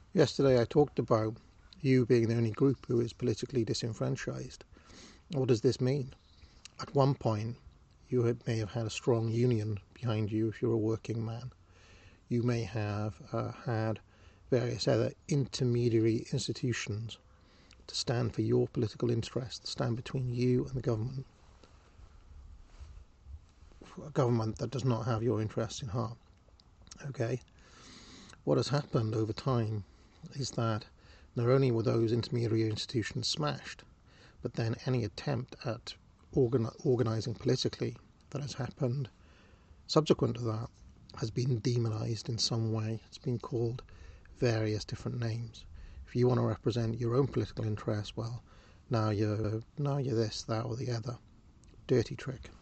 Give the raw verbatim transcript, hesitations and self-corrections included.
Yesterday I talked about you being the only group who is politically disenfranchised. What does this mean? At one point, you had, may have had a strong union behind you if you're a working man. You may have uh, had various other intermediary institutions to stand for your political interests, to stand between you and the government. A government that does not have your interests in heart. Okay? What has happened over time is that not only were those intermediary institutions smashed, but then any attempt at organ- organising politically that has happened subsequent to that has been demonised in some way. It's been called various different names. If you want to represent your own political interests, well, now you're now you're this, that, or the other. Dirty trick.